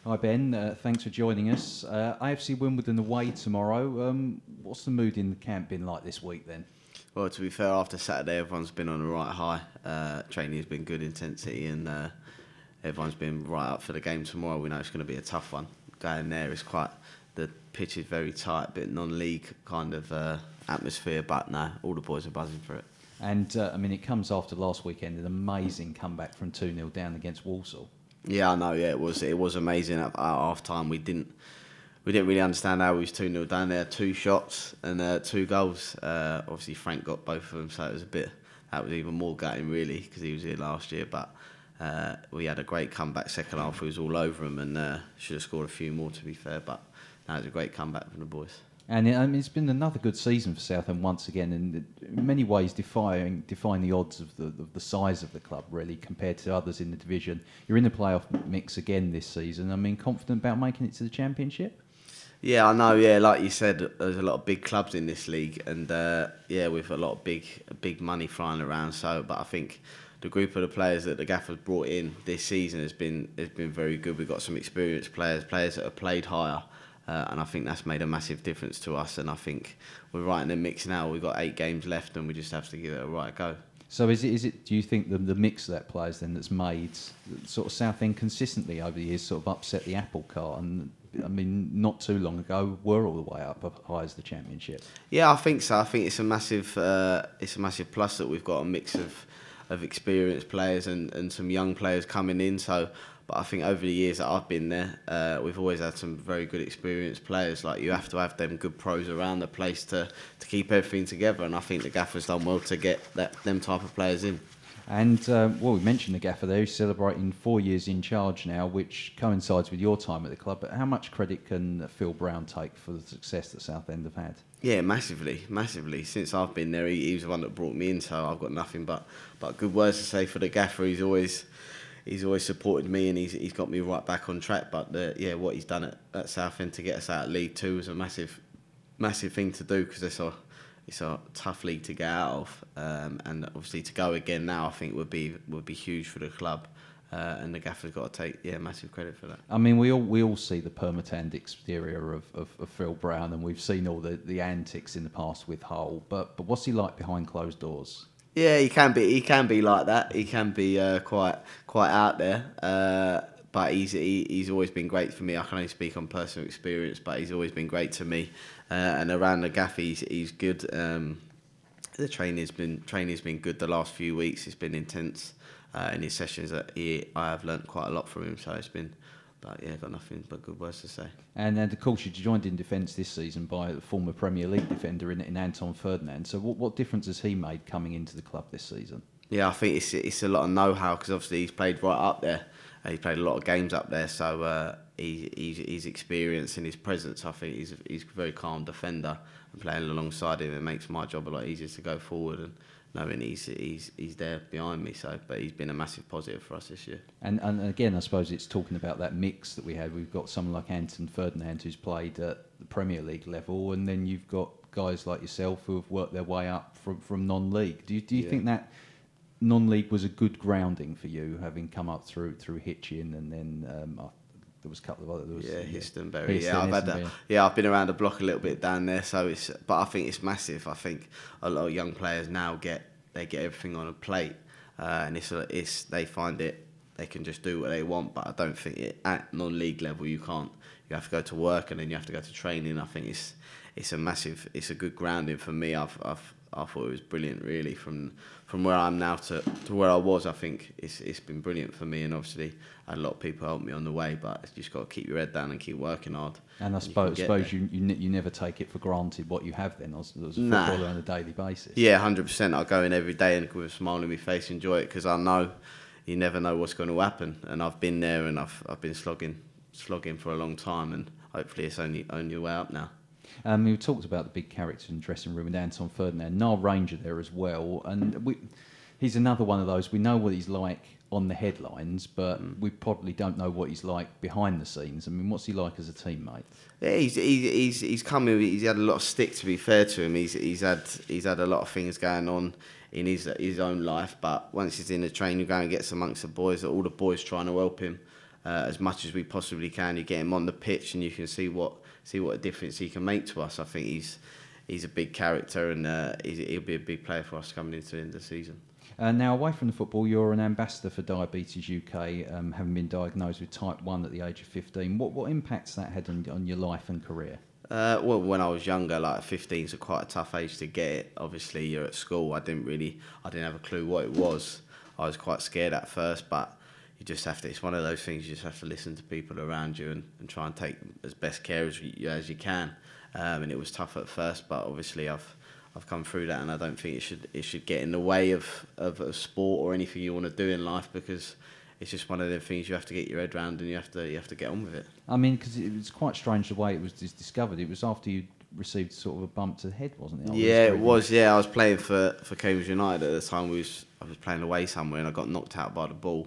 Hi Ben, thanks for joining us. AFC Wimbledon away tomorrow. What's the mood in the camp been like this week then? Well, to be fair, after Saturday, everyone's been on a right high. Training's been good intensity, and everyone's been right up for the game tomorrow. We know it's going to be a tough one. Going there is the pitch is very tight, bit non-league kind of atmosphere, but no, all the boys are buzzing for it. And it comes after last weekend, an amazing comeback from 2-0 down against Walsall. Yeah, I know. Yeah, it was amazing. At half time, we didn't really understand how we was 2-0 down there. 2 shots and 2 goals. Obviously, Frank got both of them, so that was even more gutting really because he was here last year. But we had a great comeback second half. We was all over them and should have scored a few more to be fair. But that was a great comeback from the boys. And it's been another good season for Southend once again, and in many ways defying the odds of the size of the club really compared to others in the division. You're in the playoff mix again this season. Confident about making it to the Championship? Yeah, I know. Yeah, like you said, there's a lot of big clubs in this league, and with a lot of big money flying around. But I think the group of the players that the Gaffer's brought in this season has been very good. We've got some experienced players that have played higher. And I think that's made a massive difference to us. And I think we're right in the mix now. We've got 8 games left, and we just have to give it a right go. So is it? Do you think the mix of that players then that's made sort of Southend consistently over the years sort of upset the apple cart? And not too long ago were all the way up as high as the Championship. Yeah, I think so. I think it's a massive plus that we've got a mix of experienced players and some young players coming in. But I think over the years that I've been there, we've always had some very good experienced players. Like, you have to have them good pros around the place to keep everything together. And I think the Gaffer's done well to get them type of players in. And, we mentioned the Gaffer there. He's celebrating 4 years in charge now, which coincides with your time at the club. But how much credit can Phil Brown take for the success that Southend have had? Yeah, massively. Since I've been there, he was the one that brought me in, so I've got nothing but good words to say for the Gaffer. He's always supported me, and he's got me right back on track. But what he's done at Southend to get us out of League Two was a massive thing to do, because it's a tough league to get out of, and obviously to go again now, I think would be huge for the club. And the Gaffer's got to take massive credit for that. We all see the permatanned exterior of Phil Brown, and we've seen all the antics in the past with Hull. But what's he like behind closed doors? Yeah, he can be like that. He can be quite out there. But he's always been great for me. I can only speak on personal experience, but he's always been great to me. And around the Gaff, he's good. The training's been good the last few weeks. It's been intense in his sessions. I have learnt quite a lot from him. So it's been. But got nothing but good words to say. And of course, you joined in defence this season by the former Premier League defender in Anton Ferdinand. So what difference has he made coming into the club this season? Yeah, I think it's a lot of know-how, because obviously he's played right up there. He's played a lot of games up there, so he's experienced in his presence. I think he's a very calm defender, and playing alongside him, it makes my job a lot easier to go forward, and knowing he's there behind me. But he's been a massive positive for us this year. And again, I suppose it's talking about that mix that we had. We've got someone like Anton Ferdinand who's played at the Premier League level, and then you've got guys like yourself who have worked their way up from non-league. Do you think that non-league was a good grounding for you, having come up through Hitchin, and then there was a couple of others. Histonbury. I've been around the block a little bit down there, but I think it's massive. I think a lot of young players now get everything on a plate, and they find it. They can just do what they want, but I don't think at non-league level you can't. You have to go to work, and then you have to go to training. I think it's a good grounding for me. I thought it was brilliant, really, from where I am now to where I was. I think it's been brilliant for me, and obviously I had a lot of people help me on the way, but you just got to keep your head down and keep working hard. And I suppose you never take it for granted what you have then as a footballer on a daily basis. Yeah, 100%. I go in every day and with a smile on my face, enjoy it, because I know you never know what's going to happen, and I've been there, and I've been slogging for a long time, and hopefully it's only a way up now. We talked about the big character in the dressing room with Anton Ferdinand. Niall Ranger there as well, and he's another one of those. We know what he's like on the headlines, but we probably don't know what he's like behind the scenes. What's he like as a teammate? Yeah, he's come in. He's had a lot of stick, to be fair to him. He's had a lot of things going on in his own life, but once he's in the training ground, he gets amongst the boys. All the boys trying to help him. as much as we possibly can. You get him on the pitch and you can see what a difference he can make to us. I think he's a big character, and he'll be a big player for us coming into the end of the season. Now, away from the football, you're an ambassador for Diabetes UK, having been diagnosed with type 1 at the age of 15. What impacts that had on your life and career? Well, when I was younger, like 15 is quite a tough age to get it. Obviously, you're at school. I didn't have a clue what it was. I was quite scared at first, but you just have to. It's one of those things. You just have to listen to people around you and try and take as best care as you can. And it was tough at first, but obviously I've come through that, and I don't think it should get in the way of a sport or anything you want to do in life, because it's just one of the things you have to get your head around, and you have to get on with it. I mean, because it was quite strange the way it was discovered. It was after you received sort of a bump to the head, wasn't it? It was. Yeah, I was playing for Cambridge United at the time. I was playing away somewhere, and I got knocked out by the ball.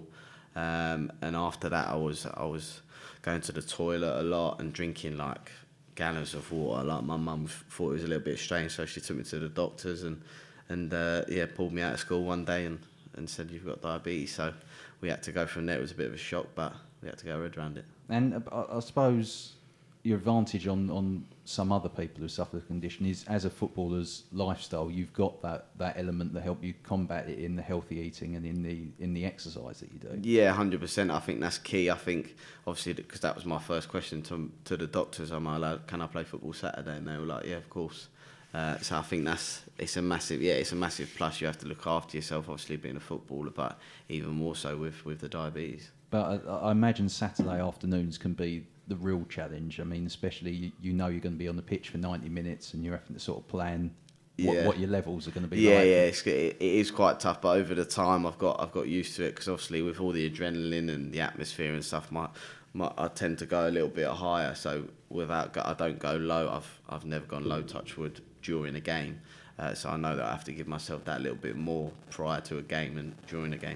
And after that, I was going to the toilet a lot and drinking like gallons of water. Like, my mum thought it was a little bit strange, so she took me to the doctors and pulled me out of school one day and said, "You've got diabetes." So we had to go from there. It was a bit of a shock, but we had to go right around it. And I suppose your advantage on some other people who suffer the condition is, as a footballer's lifestyle, you've got that element that help you combat it in the healthy eating and in the exercise that you do. Yeah, 100%. I think that's key. I think, obviously, because that was my first question to the doctors, can I play football Saturday? And they were like, yeah, of course. So I think it's a massive plus. You have to look after yourself, obviously, being a footballer, but even more so with the diabetes. But I imagine Saturday afternoons can be the real challenge. I mean, especially you're going to be on the pitch for 90 minutes and you're having to sort of plan what your levels are going to be like. Yeah, it is quite tough, but over the time I've got used to it, because obviously with all the adrenaline and the atmosphere and stuff, I tend to go a little bit higher. So I don't go low. I've never gone low, touch wood, during a game. So I know that I have to give myself that little bit more prior to a game and during a game.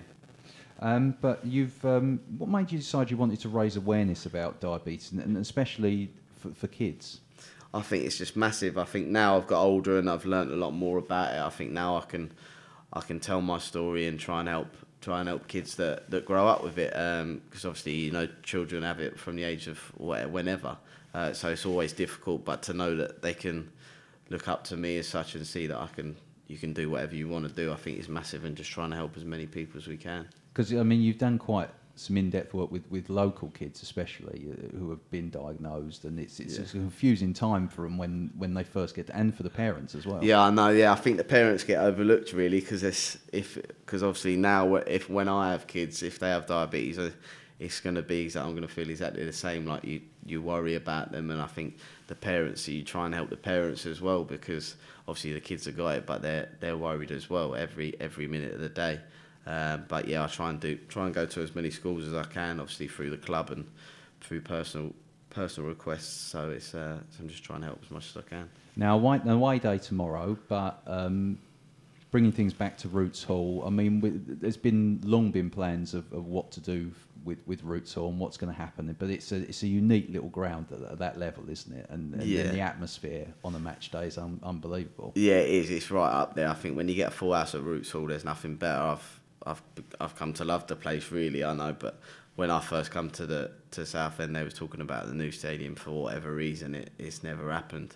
But you've what made you decide you wanted to raise awareness about diabetes, and especially for kids? I think it's just massive. I think now I've got older and I've learnt a lot more about it. I think now I can tell my story and try and help kids that grow up with it. Because obviously, children have it from the age of whenever. So it's always difficult, but to know that they can look up to me as such and see that you can do whatever you want to do, I think is massive, and just trying to help as many people as we can. Because, I mean, you've done quite some in-depth work with local kids, especially, who have been diagnosed, and it's a confusing time for them when they first get and for the parents as well. Yeah, I know. Yeah, I think the parents get overlooked, really, because obviously now, when I have kids, if they have diabetes, it's going to be I'm going to feel exactly the same. Like, you worry about them, and I think the parents, you try and help the parents as well, because obviously the kids have got it, but they're worried as well every minute of the day. But yeah, I try and go to as many schools as I can, obviously through the club and through personal requests. So I'm just trying to help as much as I can. Now, away day tomorrow, but bringing things back to Roots Hall. I mean, there's long been plans of what to do with Roots Hall and what's going to happen. But it's a unique little ground at that level, isn't it? And the atmosphere on a match day is unbelievable. Yeah, it is. It's right up there. I think when you get a full house at Roots Hall, there's nothing better. I've come to love the place, really, I know, but when I first come to Southend, they was talking about the new stadium. For whatever reason, it's never happened.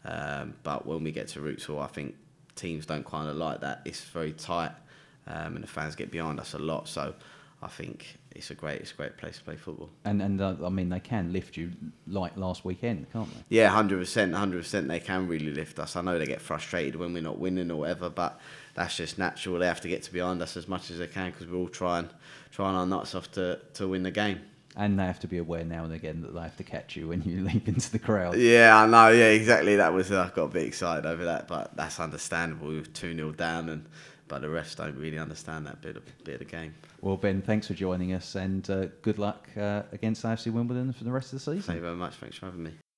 But when we get to Roots Hall, I think teams don't kind of like that. It's very tight, and the fans get behind us a lot. So I think it's a great place to play football. And I mean, they can lift you like last weekend, can't they? Yeah, 100%. They can really lift us. I know they get frustrated when we're not winning or whatever, but that's just natural. They have to get behind us as much as they can, because we're all trying our nuts off to win the game. And they have to be aware now and again that they have to catch you when you leap into the crowd. Yeah, I know. Yeah, exactly. I got a bit excited over that, but that's understandable. We were 2-0 down, but the refs don't really understand that bit of the game. Well, Ben, thanks for joining us, and good luck against AFC Wimbledon for the rest of the season. Thank you very much. Thanks for having me.